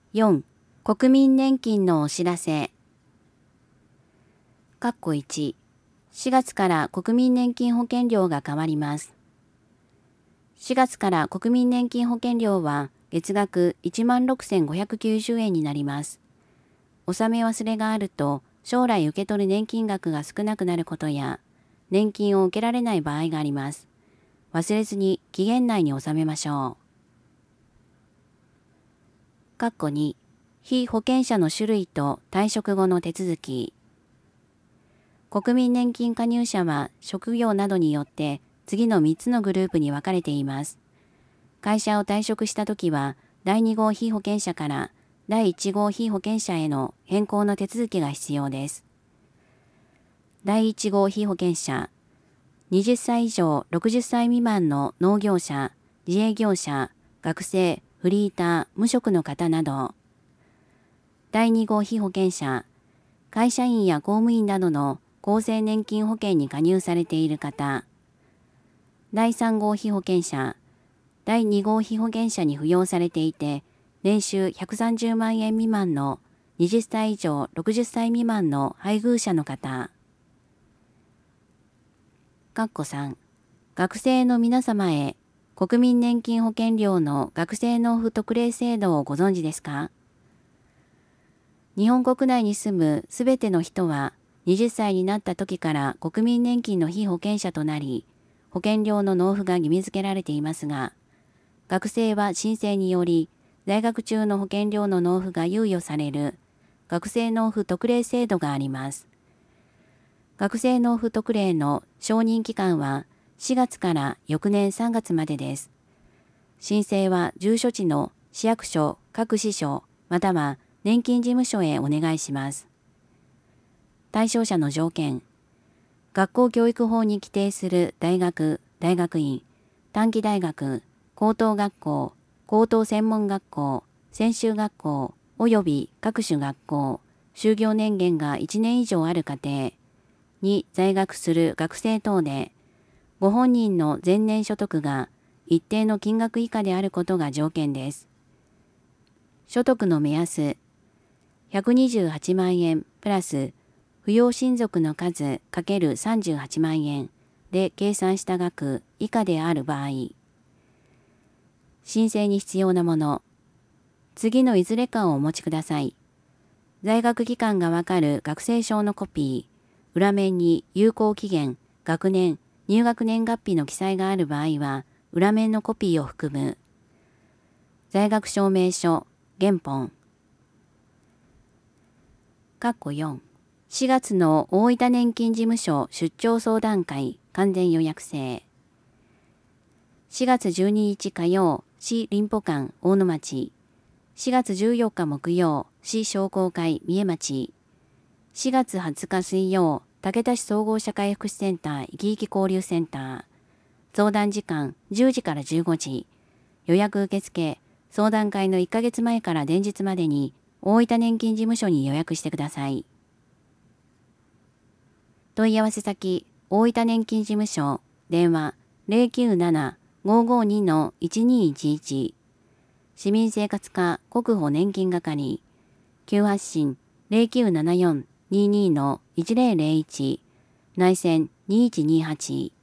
4. 国民年金のお知らせ。1、4月から国民年金保険料が変わります。4月から国民年金保険料は月額16,590円になります。納め忘れがあると将来受け取る年金額が少なくなることや、年金を受けられない場合があります。忘れずに期限内に納めましょう。2、被保険者の種類と退職後の手続き。国民年金加入者は職業などによって次の3つのグループに分かれています。会社を退職したときは、第2号被保険者から第1号被保険者への変更の手続きが必要です。第1号被保険者、20歳以上60歳未満の農業者、自営業者、学生、フリーター、無職の方など。第2号被保険者、会社員や公務員などの厚生年金保険に加入されている方。第3号被保険者、第2号被保険者に扶養されていて、年収130万円未満の20歳以上60歳未満の配偶者の方。3、学生の皆様へ、国民年金保険料の学生納付特例制度をご存知ですか？日本国内に住むすべての人は、20歳になった時から国民年金の被保険者となり、保険料の納付が義務付けられていますが、学生は申請により、在学中の保険料の納付が猶予される学生納付特例制度があります。学生納付特例の承認期間は4月から翌年3月までです。申請は住所地の市役所、各支所、または年金事務所へお願いします。対象者の条件。学校教育法に規定する大学、大学院、短期大学、高等学校、高等専門学校、専修学校、及び各種学校、就業年限が1年以上ある家庭に在学する学生等で、ご本人の前年所得が一定の金額以下であることが条件です。所得の目安、128万円プラス扶養親族の数×38万円で計算した額以下である場合、申請に必要なもの、次のいずれかをお持ちください。在学期間がわかる学生証のコピー、裏面に有効期限、学年、入学年月日の記載がある場合は、裏面のコピーを含む。在学証明書、原本。4、4月の大分年金事務所出張相談会完全予約制。4月12日火曜、市林保館大野町。4月14日木曜、市商工会三重町。4月20日水曜、竹田市総合社会福祉センターいきいき交流センター。相談時間10時から15時。予約受付、相談会の1ヶ月前から前日までに大分年金事務所に予約してください。問い合わせ先、大分年金事務所、電話097-552-1211。市民生活課国保年金係、急発進0974-22-1001、内線2128。